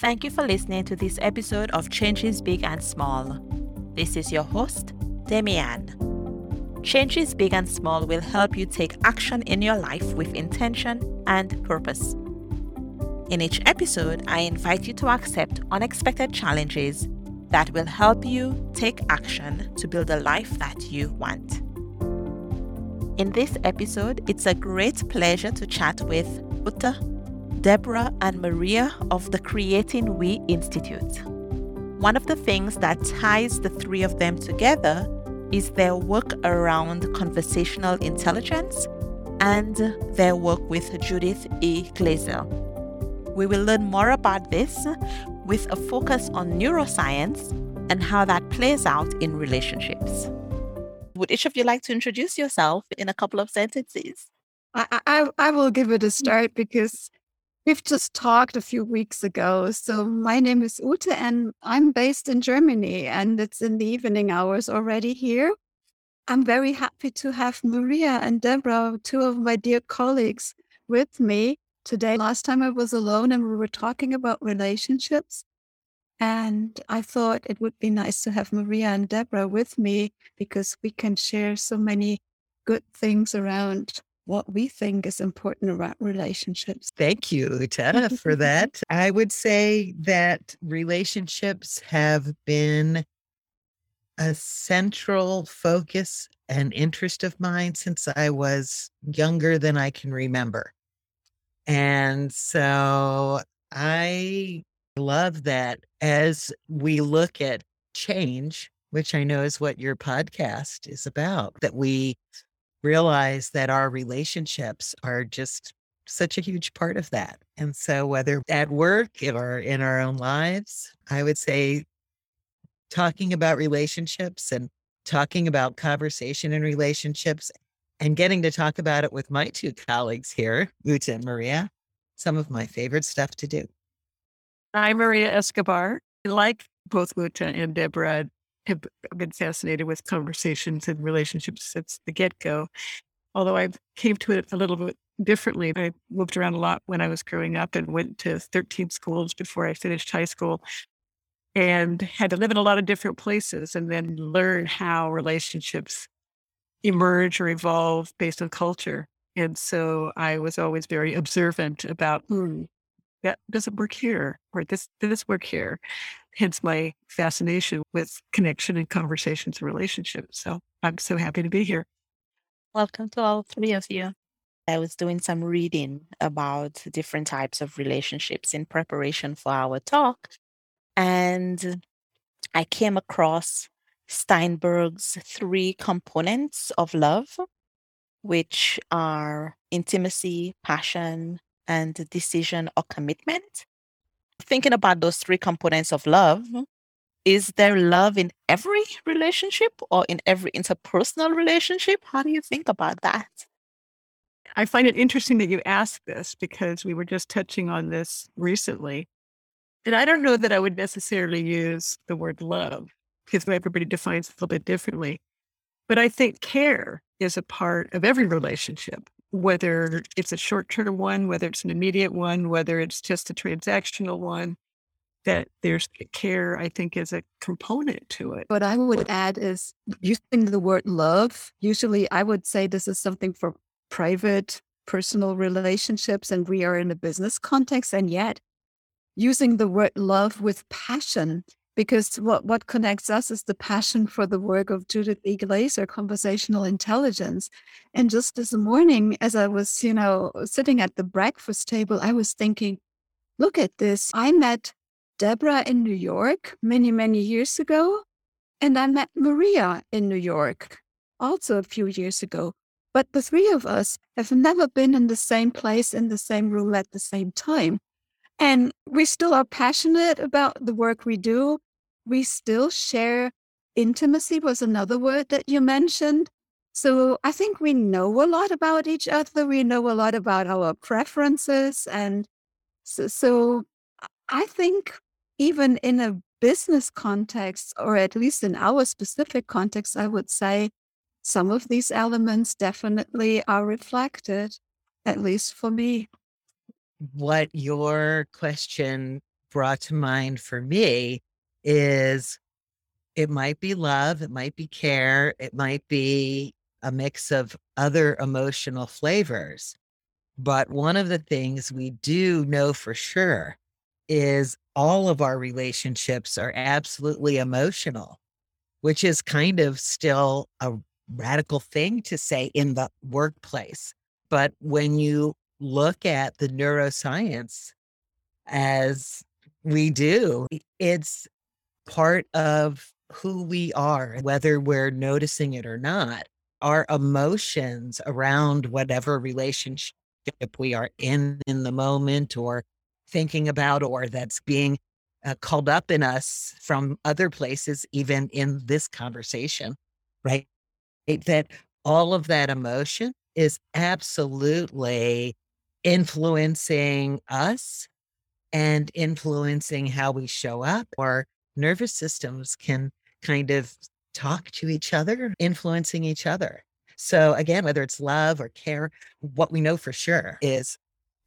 Thank you for listening to this episode of Changes Big and Small. This is your host, Demian. Changes Big and Small will help you take action in your life with intention and purpose. In each episode, I invite you to accept unexpected challenges that will help you take action to build a life that you want. In this episode, it's a great pleasure to chat with Ute, Deborah, and Maria of the Creating We Institute. One of the things that ties the three of them together is their work around conversational intelligence and their work with Judith E. Glaser. We will learn more about this with a focus on neuroscience and how that plays out in relationships. Would each of you like to introduce yourself in a couple of sentences? I will give it a start because we've just talked a few weeks ago. So my name is Ute and I'm based in Germany and it's in the evening hours already here. I'm very happy to have Maria and Deborah, two of my dear colleagues, with me today. Last time I was alone and we were talking about relationships. And I thought it would be nice to have Maria and Deborah with me because we can share so many good things around what we think is important around relationships. Thank you, Ute, for that. I would say that relationships have been a central focus and interest of mine since I was younger than I can remember. And so I love that as we look at change, which I know is what your podcast is about, that we realize that our relationships are just such a huge part of that. And so whether at work or in our own lives, I would say talking about relationships and talking about conversation in relationships and getting to talk about it with my two colleagues here, Ute and Maria, some of my favorite stuff to do. I'm Maria Escobar. Like both Ute and Deborah, have been fascinated with conversations and relationships since the get-go. Although I came to it a little bit differently. I moved around a lot when I was growing up and went to 13 schools before I finished high school and had to live in a lot of different places and then learn how relationships emerge or evolve based on culture. And so I was always very observant about, that doesn't work here, or this work here. Hence my fascination with connection and conversations and relationships. So I'm so happy to be here. Welcome to all three of you. I was doing some reading about different types of relationships in preparation for our talk, and I came across Steinberg's 3 components of love, which are intimacy, passion, and decision or commitment. Thinking about those 3 components of love, is there love in every relationship or in every interpersonal relationship? How do you think about that? I find it interesting that you ask this because we were just touching on this recently. And I don't know that I would necessarily use the word love because everybody defines it a little bit differently. But I think care is a part of every relationship, whether it's a short-term one, whether it's an immediate one, whether it's just a transactional one, that there's care, I think, is a component to it. What I would add is using the word love. Usually I would say this is something for private, personal relationships, and we are in a business context. And yet using the word love with passion, because what connects us is the passion for the work of Judith E. Glaser, conversational intelligence. And just this morning, as I was, sitting at the breakfast table, I was thinking, look at this. I met Deborah in New York many, many years ago, and I met Maria in New York also a few years ago. But the three of us have never been in the same place, in the same room at the same time. And we still are passionate about the work we do. We still share. Intimacy was another word that you mentioned. So I think we know a lot about each other. We know a lot about our preferences. And so I think even in a business context, or at least in our specific context, I would say some of these elements definitely are reflected, at least for me. What your question brought to mind for me is it might be love, it might be care, it might be a mix of other emotional flavors. But one of the things we do know for sure is all of our relationships are absolutely emotional, which is kind of still a radical thing to say in the workplace. But when you look at the neuroscience as we do, it's part of who we are, whether we're noticing it or not. Our emotions around whatever relationship we are in the moment or thinking about, or that's being called up in us from other places, even in this conversation, right? That all of that emotion is absolutely influencing us and influencing how we show up. Our nervous systems can kind of talk to each other, influencing each other. So again, whether it's love or care, what we know for sure is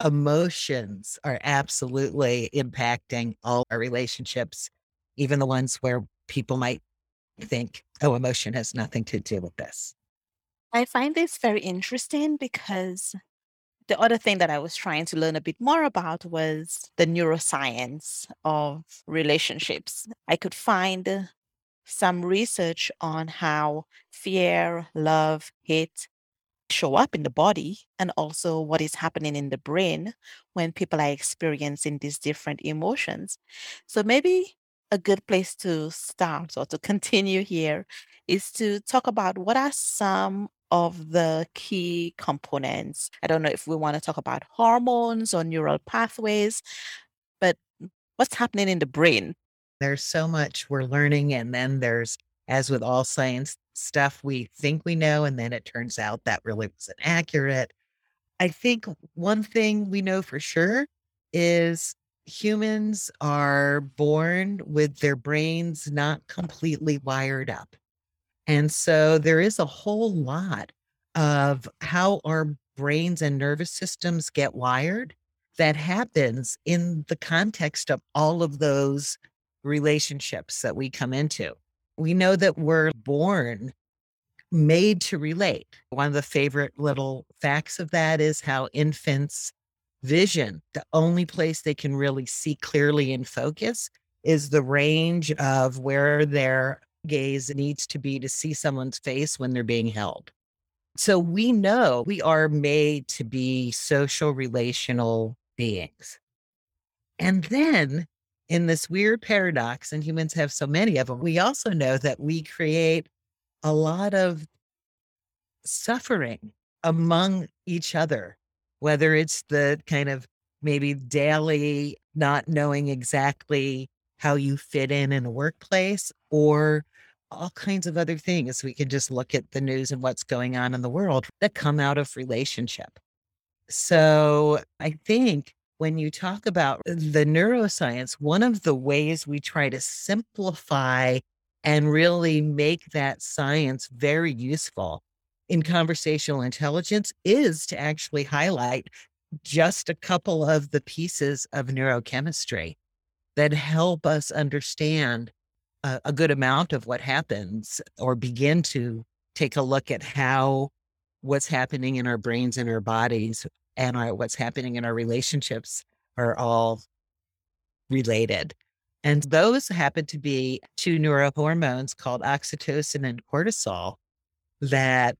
emotions are absolutely impacting all our relationships, even the ones where people might think, oh, emotion has nothing to do with this. I find this very interesting because the other thing that I was trying to learn a bit more about was the neuroscience of relationships. I could find some research on how fear, love, hate show up in the body and also what is happening in the brain when people are experiencing these different emotions. So maybe a good place to start or to continue here is to talk about what are some of the key components. I don't know if we want to talk about hormones or neural pathways, but what's happening in the brain? There's so much we're learning. And then there's, as with all science stuff, we think we know, and then it turns out that really wasn't accurate. I think one thing we know for sure is humans are born with their brains not completely wired up. And so there is a whole lot of how our brains and nervous systems get wired that happens in the context of all of those relationships that we come into. We know that we're born made to relate. One of the favorite little facts of that is how infants' vision, the only place they can really see clearly and focus, is the range of where their gaze needs to be to see someone's face when they're being held. So we know we are made to be social, relational beings. And then in this weird paradox, and humans have so many of them, we also know that we create a lot of suffering among each other, whether it's the kind of maybe daily not knowing exactly how you fit in a workplace, or all kinds of other things. We can just look at the news and what's going on in the world that come out of relationship. So I think when you talk about the neuroscience, one of the ways we try to simplify and really make that science very useful in conversational intelligence is to actually highlight just a couple of the pieces of neurochemistry that help us understand a good amount of what happens, or begin to take a look at how what's happening in our brains and our bodies and what's happening in our relationships are all related. And those happen to be two neurohormones called oxytocin and cortisol that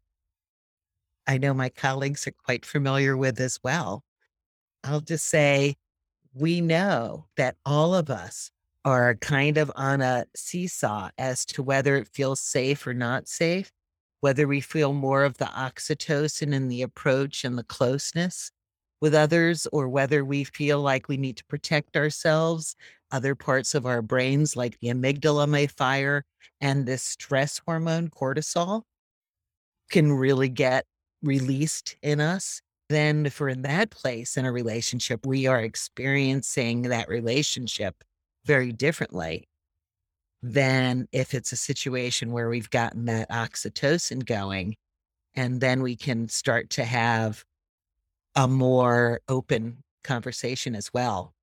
I know my colleagues are quite familiar with as well. I'll just say we know that all of us are kind of on a seesaw as to whether it feels safe or not safe, whether we feel more of the oxytocin in the approach and the closeness with others, or whether we feel like we need to protect ourselves. Other parts of our brains, like the amygdala, may fire, and this stress hormone, cortisol, can really get released in us. Then if we're in that place in a relationship, we are experiencing that relationship very differently than if it's a situation where we've gotten that oxytocin going, and then we can start to have a more open conversation as well.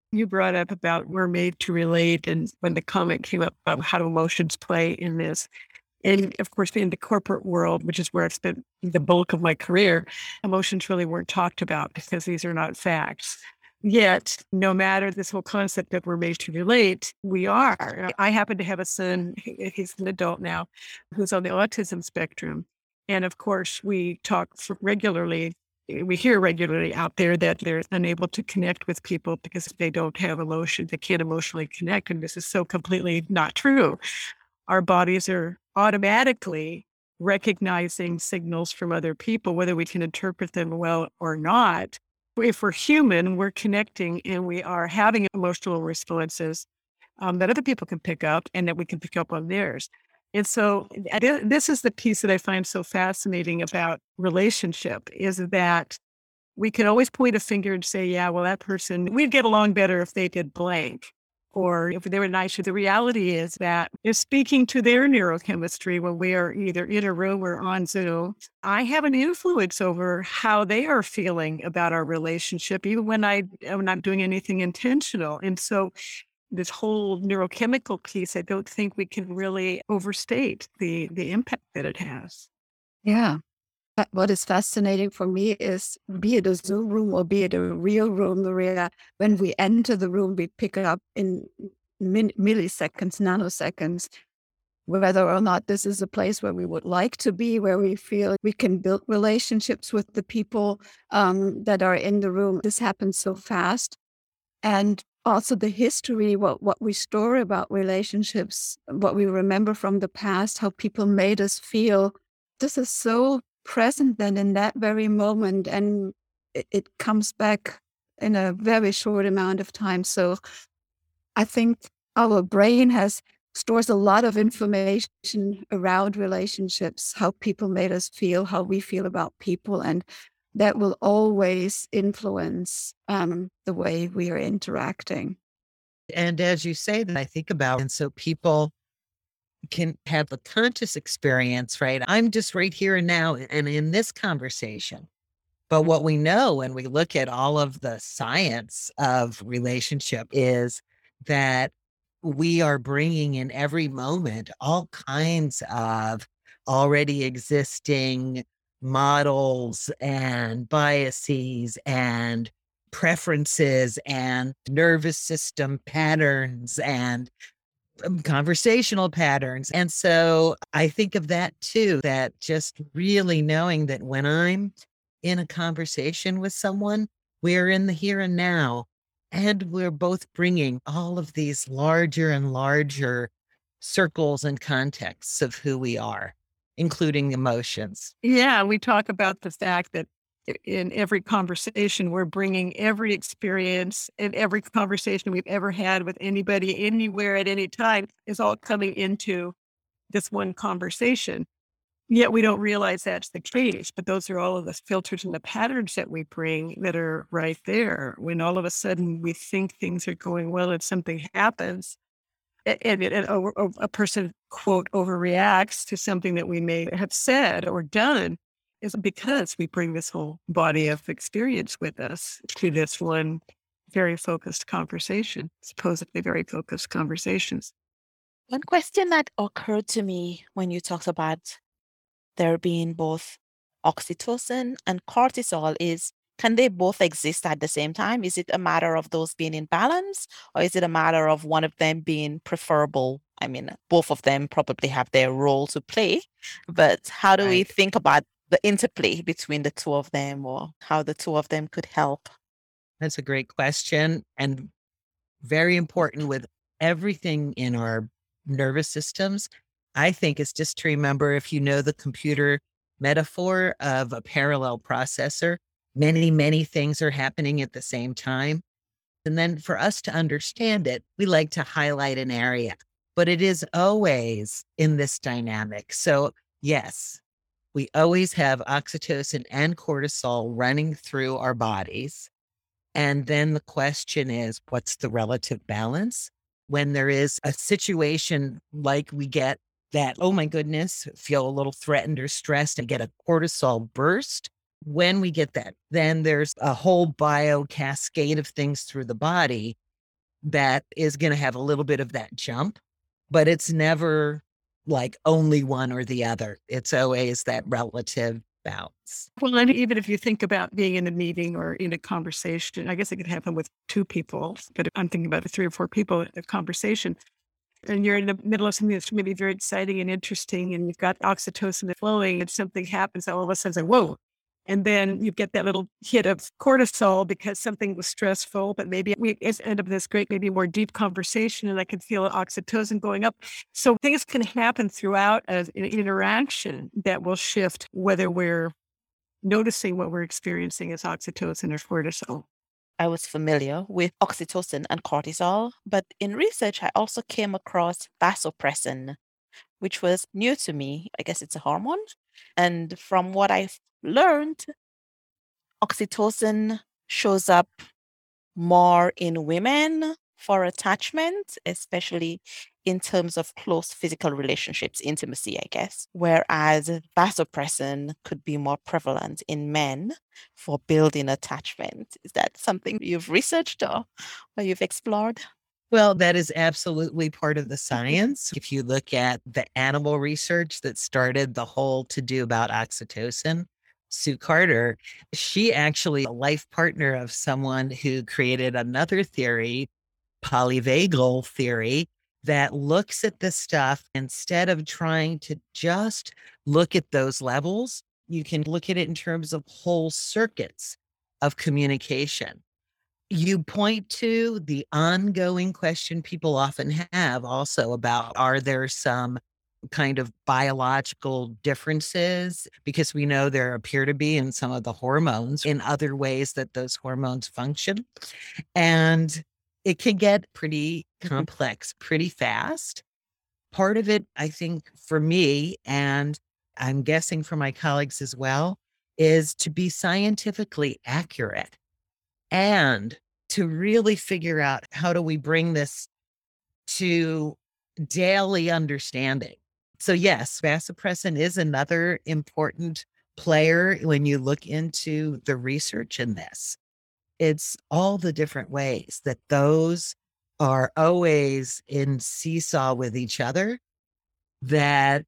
You brought up about we're made to relate, and when the comment came up about how do emotions play in this. And of course, in the corporate world, which is where I've spent the bulk of my career, emotions really weren't talked about because these are not facts. Yet, no matter this whole concept that we're made to relate, we are. I happen to have a son, he's an adult now, who's on the autism spectrum. And of course, we talk regularly. We hear regularly out there that they're unable to connect with people because they don't have emotion. They can't emotionally connect. And this is so completely not true. Our bodies are automatically recognizing signals from other people, whether we can interpret them well or not. If we're human, we're connecting and we are having emotional responses that other people can pick up and that we can pick up on theirs. And so this is the piece that I find so fascinating about relationship is that we can always point a finger and say, yeah, well, that person, we'd get along better if they did blank or if they were nicer. The reality is that if speaking to their neurochemistry when we are either in a room or on Zoom, I have an influence over how they are feeling about our relationship, even when I'm not doing anything intentional. And so this whole neurochemical piece, I don't think we can really overstate the impact that it has. Yeah. But what is fascinating for me is, be it a Zoom room or be it a real room, Maria, when we enter the room, we pick it up in milliseconds, nanoseconds, whether or not this is a place where we would like to be, where we feel we can build relationships with the people that are in the room. This happens so fast. And also the history, what we store about relationships, what we remember from the past, how people made us feel. This is so present then in that very moment, and it comes back in a very short amount of time. So I think our brain stores a lot of information around relationships, how people made us feel, how we feel about people, and that will always influence the way we are interacting. And as you say that, I think about, and so people can have a conscious experience, right? I'm just right here and now and in this conversation. But what we know when we look at all of the science of relationship is that we are bringing in every moment all kinds of already existing models and biases and preferences and nervous system patterns and conversational patterns. And so I think of that too, that just really knowing that when I'm in a conversation with someone, we're in the here and now, and we're both bringing all of these larger and larger circles and contexts of who we are, including emotions. Yeah, we talk about the fact that in every conversation, we're bringing every experience and every conversation we've ever had with anybody, anywhere, at any time is all coming into this one conversation. Yet we don't realize that's the case, but those are all of the filters and the patterns that we bring that are right there. When all of a sudden we think things are going well and something happens, and a person, quote, overreacts to something that we may have said or done, is because we bring this whole body of experience with us to this one very focused conversation, supposedly very focused conversations. One question that occurred to me when you talked about there being both oxytocin and cortisol is, can they both exist at the same time? Is it a matter of those being in balance, or is it a matter of one of them being preferable? I mean, both of them probably have their role to play, but how do we Right. think about the interplay between the two of them, or how the two of them could help? That's a great question, and very important with everything in our nervous systems. I think it's just to remember, if you know the computer metaphor of a parallel processor, many, many things are happening at the same time. And then for us to understand it, we like to highlight an area, but it is always in this dynamic. So, yes, we always have oxytocin and cortisol running through our bodies. And then the question is, what's the relative balance? When there is a situation like we get that, oh my goodness, feel a little threatened or stressed and get a cortisol burst. When we get that, then there's a whole bio cascade of things through the body that is going to have a little bit of that jump, but it's never like only one or the other. It's always that relative balance. Well, and even if you think about being in a meeting or in a conversation, I guess it could happen with two people, but I'm thinking about 3 or 4 people in a conversation, and you're in the middle of something that's maybe very exciting and interesting, and you've got oxytocin flowing, and something happens, all of a sudden, it's like, whoa. And then you get that little hit of cortisol because something was stressful, but maybe we end up in this great, maybe more deep conversation, and I can feel oxytocin going up. So things can happen throughout an interaction that will shift whether we're noticing what we're experiencing as oxytocin or cortisol. I was familiar with oxytocin and cortisol, but in research, I also came across vasopressin, which was new to me. I guess it's a hormone. And from what I've learned, oxytocin shows up more in women for attachment, especially in terms of close physical relationships, intimacy, I guess. Whereas vasopressin could be more prevalent in men for building attachment. Is that something you've researched or you've explored? Well, that is absolutely part of the science. If you look at the animal research that started the whole to do about oxytocin, Sue Carter, she actually a life partner of someone who created another theory, polyvagal theory, that looks at this stuff instead of trying to just look at those levels. You can look at it in terms of whole circuits of communication. You point to the ongoing question people often have also about, are there some kind of biological differences? Because we know there appear to be in some of the hormones, in other ways that those hormones function. And it can get pretty complex pretty fast. Part of it, I think, for me, and I'm guessing for my colleagues as well, is to be scientifically accurate and to really figure out how do we bring this to daily understanding. So yes, vasopressin is another important player when you look into the research in this. It's all the different ways that those are always in seesaw with each other that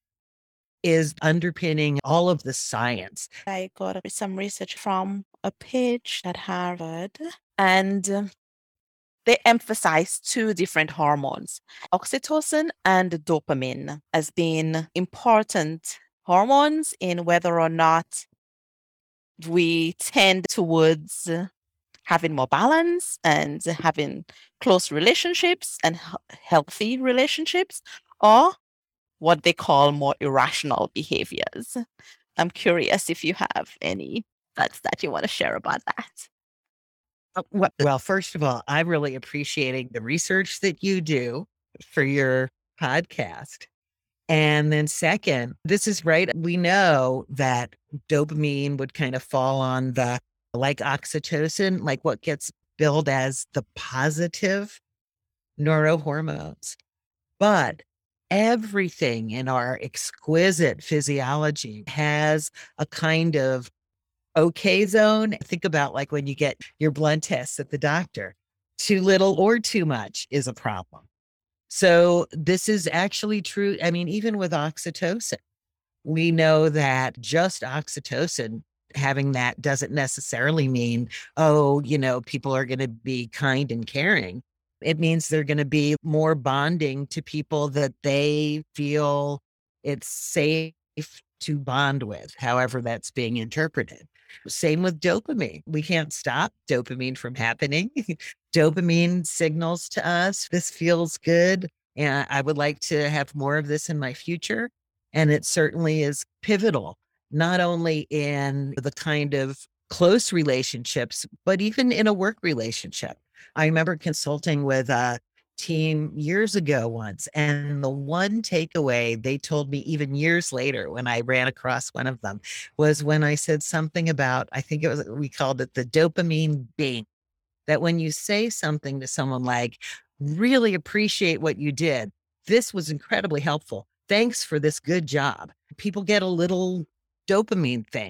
is underpinning all of the science. I got some research from a page at Harvard, and they emphasize 2 different hormones, oxytocin and dopamine, as being important hormones in whether or not we tend towards having more balance and having close relationships and healthy relationships, or what they call more irrational behaviors. I'm curious if you have any thoughts that you want to share about that. Well, first of all, I'm really appreciating the research that you do for your podcast. And then second, this is right. We know that dopamine would kind of fall on the, like oxytocin, like what gets billed as the positive neurohormones. But everything in our exquisite physiology has a kind of okay zone. Think about like when you get your blood tests at the doctor, too little or too much is a problem. So this is actually true. I mean, even with oxytocin, we know that just oxytocin having that doesn't necessarily mean, oh, people are going to be kind and caring. It means they're going to be more bonding to people that they feel it's safe to bond with, however that's being interpreted. Same with dopamine. We can't stop dopamine from happening. Dopamine signals to us, this feels good, and I would like to have more of this in my future. And it certainly is pivotal, not only in the kind of close relationships, but even in a work relationship. I remember consulting with a team years ago once, and the one takeaway they told me even years later when I ran across one of them was when I said something about, I think we called it the dopamine bing, that when you say something to someone like, really appreciate what you did, this was incredibly helpful, thanks for this good job, people get a little dopamine thing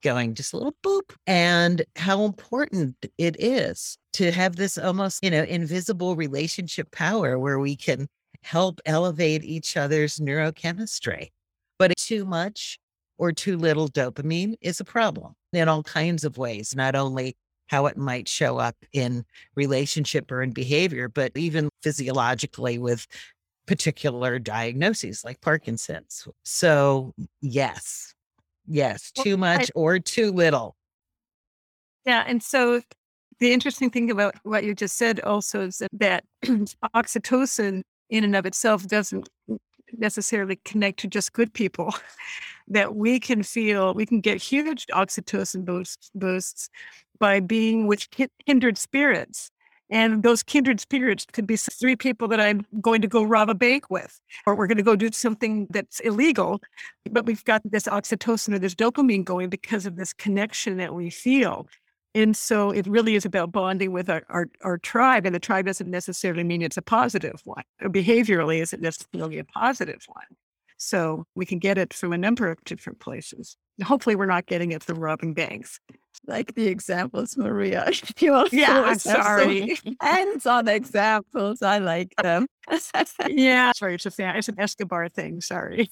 going, just a little boop, and how important it is to have this almost, invisible relationship power where we can help elevate each other's neurochemistry. But too much or too little dopamine is a problem in all kinds of ways, not only how it might show up in relationship or in behavior, but even physiologically with particular diagnoses like Parkinson's. So yes, too much or too little. Yeah. And so the interesting thing about what you just said also is that oxytocin in and of itself doesn't necessarily connect to just good people. That we can get huge oxytocin boosts by being with kindred spirits. And those kindred spirits could be 3 people that I'm going to go rob a bank with, or we're going to go do something that's illegal. But we've got this oxytocin or this dopamine going because of this connection that we feel. And so it really is about bonding with our tribe. And the tribe doesn't necessarily mean it's a positive one. Behaviorally, isn't necessarily a positive one. So we can get it from a number of different places. Hopefully we're not getting it from robbing banks. Like the examples, Maria. You also I'm sorry. hands-on examples. I like them. Yeah. Sorry, it's an Escobar thing. Sorry.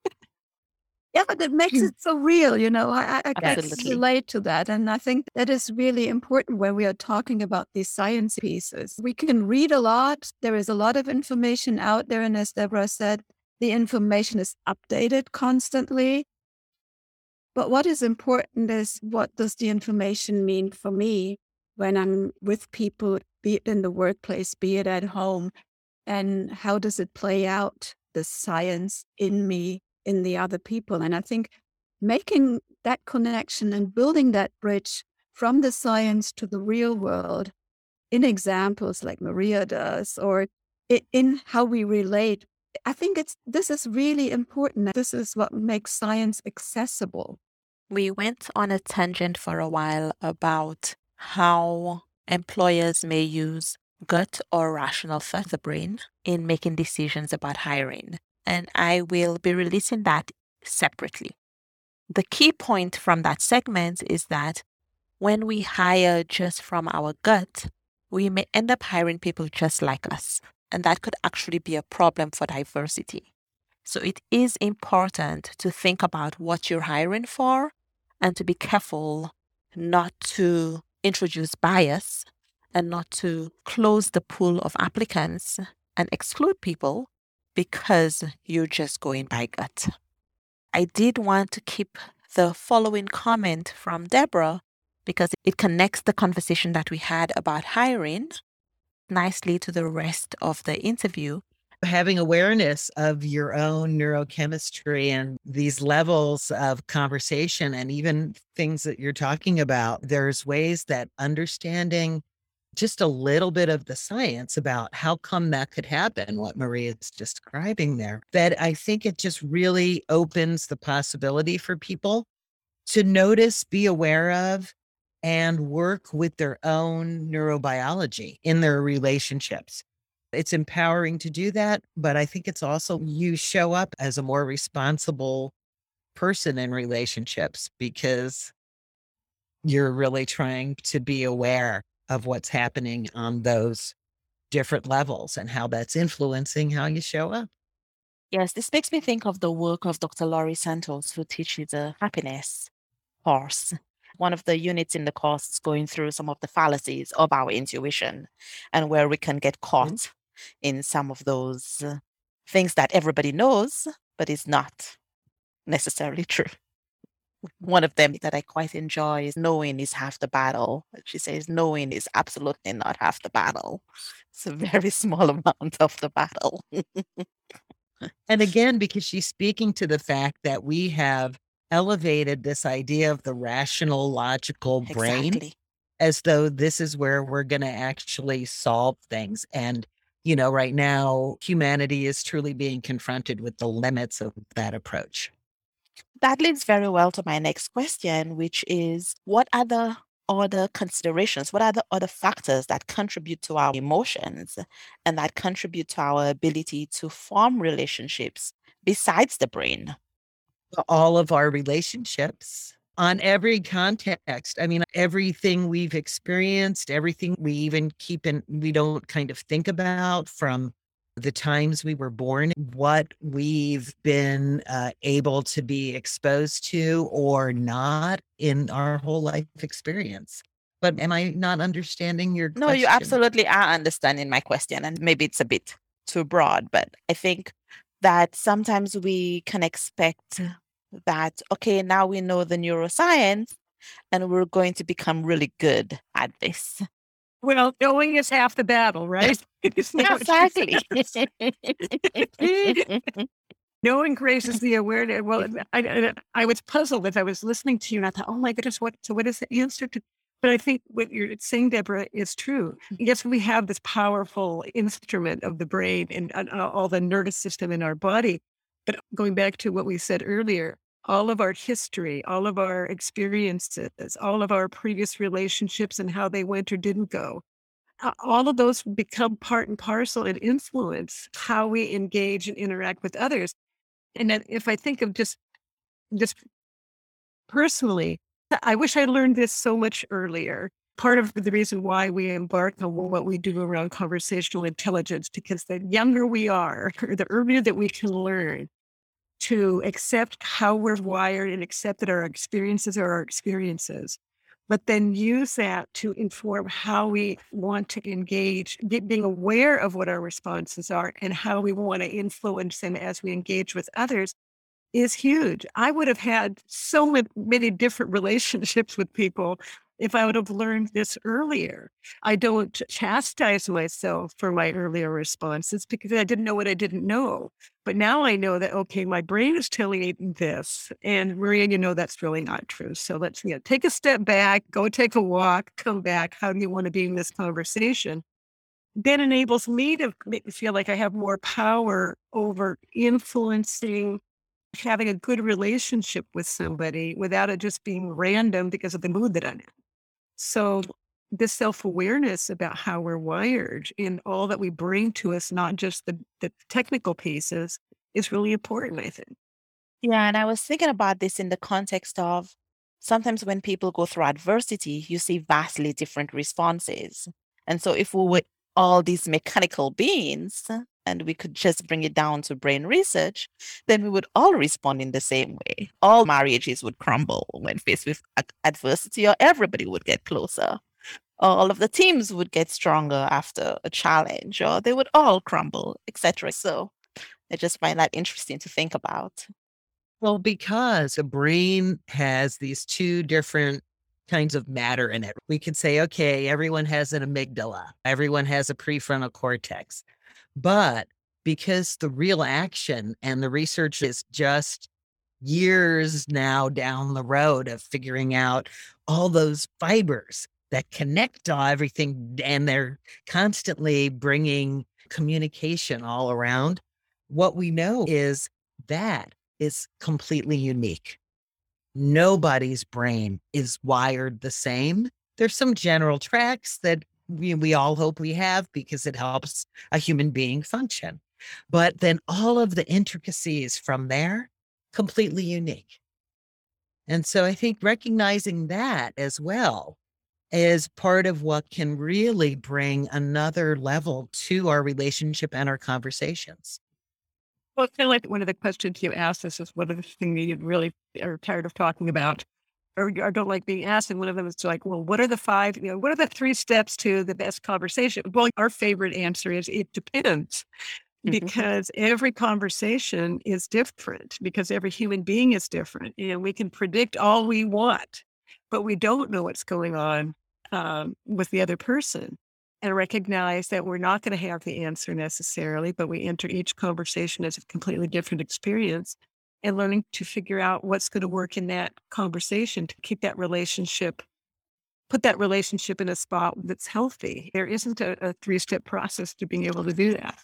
Yeah, but it makes it so real, I can Absolutely. relate to that. And I think that is really important when we are talking about these science pieces. We can read a lot. There is a lot of information out there. And as Deborah said, the information is updated constantly. But what is important is, what does the information mean for me when I'm with people, be it in the workplace, be it at home, and how does it play out, the science in me, in the other people? And I think making that connection and building that bridge from the science to the real world in examples like Maria does, or in how we relate, I think this is really important. This is what makes science accessible. We went on a tangent for a while about how employers may use gut or rational thought, the brain, in making decisions about hiring. And I will be releasing that separately. The key point from that segment is that when we hire just from our gut, we may end up hiring people just like us. And that could actually be a problem for diversity. So it is important to think about what you're hiring for and to be careful not to introduce bias and not to close the pool of applicants and exclude people because you're just going by gut. I did want to keep the following comment from Deborah because it connects the conversation that we had about hiring nicely to the rest of the interview. Having awareness of your own neurochemistry and these levels of conversation and even things that you're talking about, there's ways that understanding just a little bit of the science about how come that could happen, what Maria is describing there, that I think it just really opens the possibility for people to notice, be aware of, and work with their own neurobiology in their relationships. It's empowering to do that, but I think it's also you show up as a more responsible person in relationships because you're really trying to be aware of what's happening on those different levels and how that's influencing how you show up. Yes, this makes me think of the work of Dr. Laurie Santos, who teaches a happiness course. One of the units in the course is going through some of the fallacies of our intuition and where we can get caught in some of those things that everybody knows, but is not necessarily true. One of them that I quite enjoy is knowing is half the battle. She says knowing is absolutely not half the battle. It's a very small amount of the battle. And again, because she's speaking to the fact that we have elevated this idea of the rational, logical brain Exactly. as though this is where we're going to actually solve things. And, right now, humanity is truly being confronted with the limits of that approach. That leads very well to my next question, which is what are the other considerations? What are the other factors that contribute to our emotions and that contribute to our ability to form relationships besides the brain? All of our relationships on every context. I mean, everything we've experienced, everything we even we don't kind of think about, from the times we were born, what we've been able to be exposed to or not in our whole life experience. But am I not understanding your No, you question? absolutely are understanding my question, and maybe it's a bit too broad, but I think that sometimes we can expect that, okay, now we know the neuroscience and we're going to become really good at this. Well, knowing is half the battle, right? Isn't that what she Exactly. says? Knowing raises the awareness. Well, I was puzzled as I was listening to you, and I thought, oh my goodness, what is the answer to? But I think what you're saying, Deborah, is true. Yes, we have this powerful instrument of the brain and all the nervous system in our body. But going back to what we said earlier, all of our history, all of our experiences, all of our previous relationships and how they went or didn't go, all of those become part and parcel and influence how we engage and interact with others. And then if I think of just personally, I wish I learned this so much earlier. Part of the reason why we embark on what we do around conversational intelligence, because the younger we are, or the earlier that we can learn to accept how we're wired and accept that our experiences are our experiences, but then use that to inform how we want to engage, being aware of what our responses are and how we want to influence them as we engage with others is huge. I would have had so many different relationships with people if I would have learned this earlier. I don't chastise myself for my earlier responses because I didn't know what I didn't know. But now I know that, okay, my brain is telling me this. And Maria, that's really not true. So let's take a step back, go take a walk, come back. How do you want to be in this conversation? That enables me to make me feel like I have more power over influencing having a good relationship with somebody without it just being random because of the mood that I'm in. So this self-awareness about how we're wired and all that we bring to us, not just the technical pieces, is really important, I think. Yeah, and I was thinking about this in the context of sometimes when people go through adversity, you see vastly different responses. And so if we were all these mechanical beings and we could just bring it down to brain research, then we would all respond in the same way. All marriages would crumble when faced with adversity, or everybody would get closer. All of the teams would get stronger after a challenge, or they would all crumble, etc. So I just find that interesting to think about. Well, because a brain has these two different kinds of matter in it. We could say, okay, everyone has an amygdala, everyone has a prefrontal cortex. But because the real action and the research is just years now down the road of figuring out all those fibers that connect to everything, and they're constantly bringing communication all around, what we know is that is completely unique. Nobody's brain is wired the same. There's some general tracks that we all hope we have because it helps a human being function. But then all of the intricacies from there, completely unique. And so I think recognizing that as well is part of what can really bring another level to our relationship and our conversations. Well, it's kind of like one of the questions you asked us is what are the things you really are tired of talking about or don't like being asked. And one of them is like, well, what are the five, what are the 3 steps to the best conversation? Well, our favorite answer is it depends. Because every conversation is different, because every human being is different. And we can predict all we want, but we don't know what's going on with the other person. And recognize that we're not going to have the answer necessarily, but we enter each conversation as a completely different experience and learning to figure out what's going to work in that conversation to keep that relationship, put that relationship in a spot that's healthy. There isn't a 3-step process to being able to do that.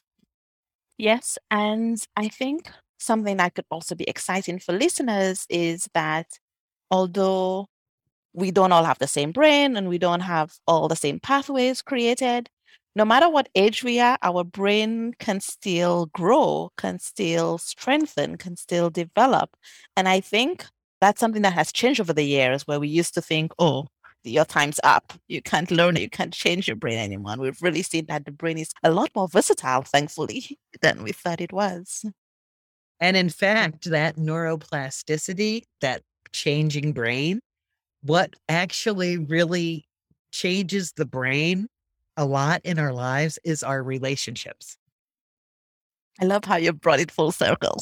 Yes, and I think something that could also be exciting for listeners is that although we don't all have the same brain and we don't have all the same pathways created, no matter what age we are, our brain can still grow, can still strengthen, can still develop. And I think That's something that has changed over the years, where we used to think, oh, your time's up. You can't learn it. You can't change your brain anymore. And we've really seen that the brain is a lot more versatile, thankfully, than we thought it was. And in fact, that neuroplasticity, that changing brain, what actually really changes the brain a lot in our lives is our relationships. I love how you brought it full circle.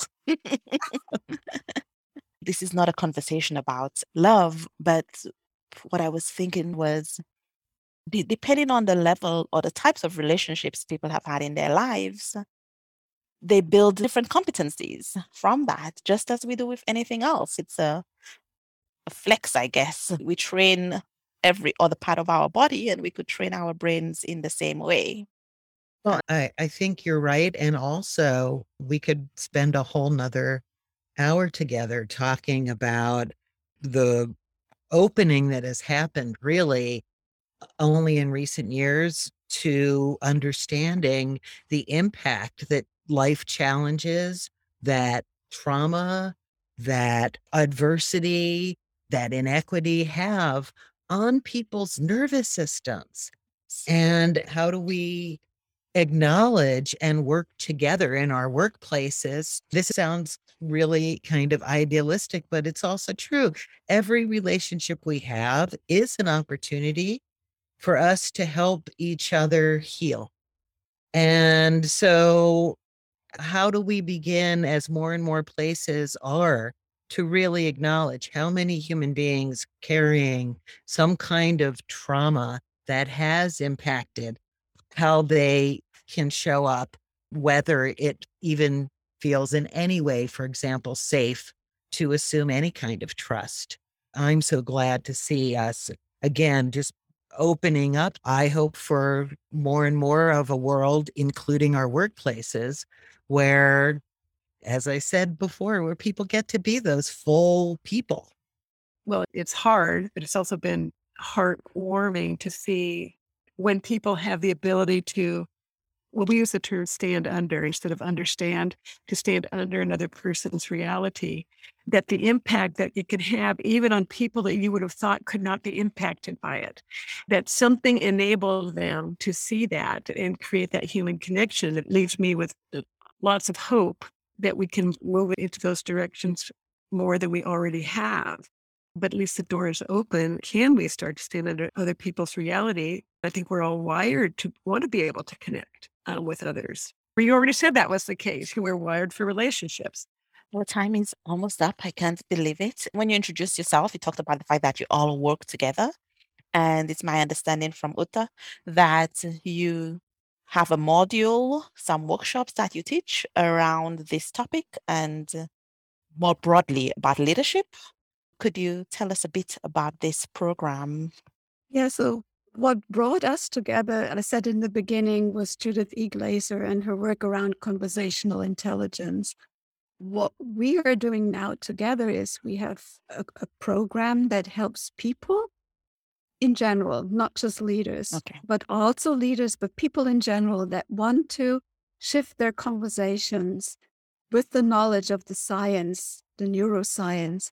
This is not a conversation about love, but what I was thinking was, depending on the level or the types of relationships people have had in their lives, they build different competencies from that, just as we do with anything else. It's a flex, I guess. We train every other part of our body, and we could train our brains in the same way. Well, I think you're right. And also, we could spend a whole nother hour together talking about the opening that has happened really only in recent years to understanding the impact that life challenges, that trauma, that adversity, that inequity have on people's nervous systems. And how do we acknowledge and work together in our workplaces? This sounds really kind of idealistic, but it's also true. Every relationship we have is an opportunity for us to help each other heal. And so, how do we begin, as more and more places are, to really acknowledge how many human beings carrying some kind of trauma that has impacted how they can show up, whether it even feels in any way, for example, safe to assume any kind of trust? I'm so glad to see us again just opening up. I hope for more and more of a world, including our workplaces, where, as I said before, where people get to be those full people. Well, it's hard, but it's also been heartwarming to see when people have the ability to, well, we use the term stand under instead of understand, to stand under another person's reality, that the impact that it can have even on people that you would have thought could not be impacted by it, that something enables them to see that and create that human connection that leaves me with lots of hope that we can move into those directions more than we already have. But at least the door is open. Can we start to stand under other people's reality? I think we're all wired to want to be able to connect with others. You already said that was the case. We're wired for relationships. Our time is almost up. I can't believe it. When you introduced yourself, you talked about the fact that you all work together. And it's my understanding from Uta that you have a module, some workshops that you teach around this topic and more broadly about leadership. Could you tell us a bit about this program? Yeah, so what brought us together, I said in the beginning, was Judith E. Glaser and her work around conversational intelligence. What we are doing now together is we have a program that helps people in general, not just leaders, Okay. but also leaders, but people in general that want to shift their conversations with the knowledge of the science, the neuroscience,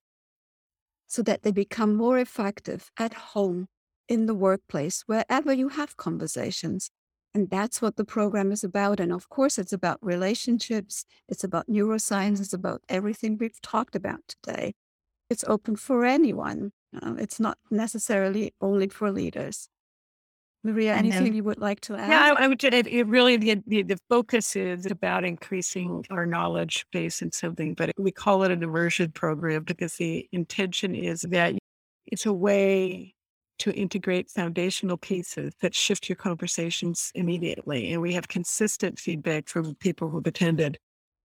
so that they become more effective at home, in the workplace, wherever you have conversations. And that's what the program is about. And of course, it's about relationships, it's about neuroscience, it's about everything we've talked about today. It's open for anyone. It's not necessarily only for leaders. Maria, And anything you would like to add? Yeah, I would. It really the focus is about increasing our knowledge base in something, but we call it an immersion program because the intention is that it's a way to integrate foundational pieces that shift your conversations immediately. And we have consistent feedback from people who've attended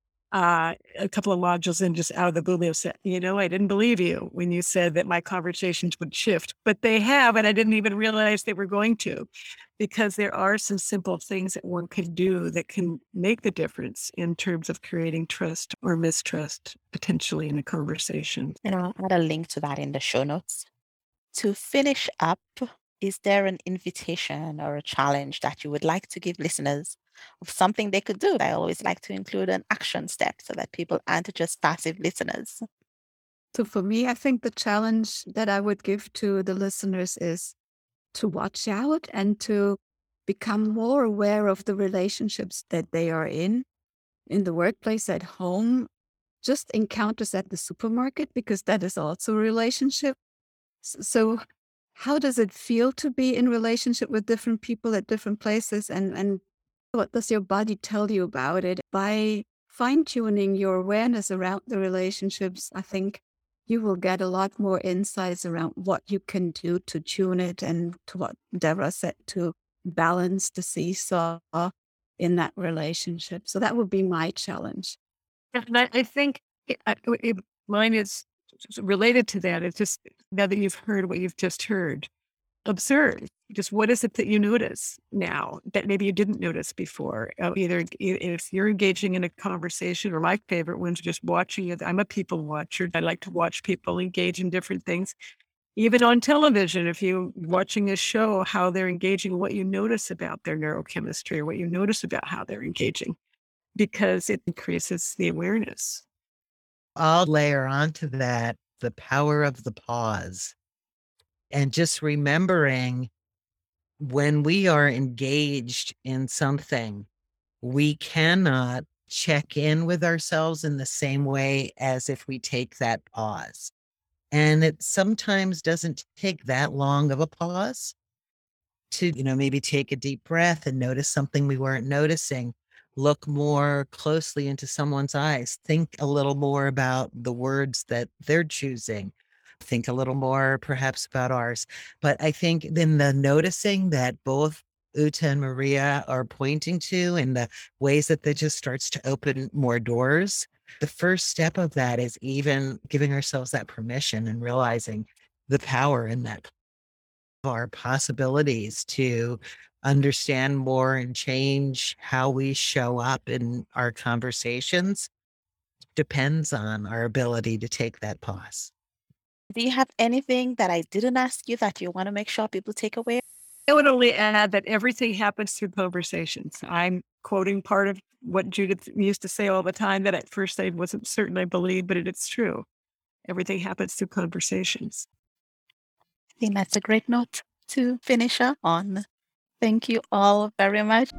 a couple of modules in, just out of the blue, they've said, I didn't believe you when you said that my conversations would shift, but they have, and I didn't even realize they were going to, because there are some simple things that one can do that can make the difference in terms of creating trust or mistrust potentially in a conversation. And I'll add a link to that in the show notes. To finish up, is there an invitation or a challenge that you would like to give listeners of something they could do? I always like to include an action step so that people aren't just passive listeners. So for me, I think the challenge that I would give to the listeners is to watch out and to become more aware of the relationships that they are in the workplace, at home, just encounters at the supermarket, because that is also a relationship. So how does it feel to be in relationship with different people at different places? And what does your body tell you about it? By fine-tuning your awareness around the relationships, I think you will get a lot more insights around what you can do to tune it, and to what Deborah said, to balance the seesaw in that relationship. So that would be my challenge. And I think mine is related to that. It's just, now that you've heard what you've just heard, observe. Just what is it that you notice now that maybe you didn't notice before? Either if you're engaging in a conversation, or my favorite one's just watching it. I'm a people watcher. I like to watch people engage in different things. Even on television, if you're watching a show, how they're engaging, what you notice about their neurochemistry, or what you notice about how they're engaging, because it increases the awareness. I'll layer onto that the power of the pause, and just remembering when we are engaged in something, we cannot check in with ourselves in the same way as if we take that pause. And it sometimes doesn't take that long of a pause to, maybe take a deep breath and notice something we weren't noticing. Look more closely into someone's eyes. Think a little more about the words that they're choosing. Think a little more perhaps about ours. But I think then the noticing that both Ute and Maria are pointing to, and the ways that that just starts to open more doors, the first step of that is even giving ourselves that permission and realizing the power in that, our possibilities to understand more and change how we show up in our conversations depends on our ability to take that pause. Do you have anything that I didn't ask you that you want to make sure people take away? I would only add that everything happens through conversations. I'm quoting part of what Judith used to say all the time, that at first I wasn't certain I believed, but it's true. Everything happens through conversations. I think that's a great note to finish up on. Thank you all very much.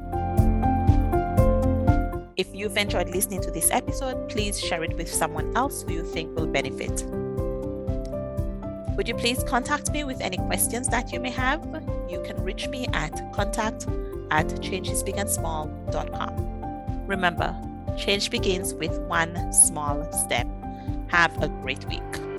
If you've enjoyed listening to this episode, please share it with someone else who you think will benefit. Would you please contact me with any questions that you may have? You can reach me at contact@changesbigandsmall.com. Remember, change begins with one small step. Have a great week.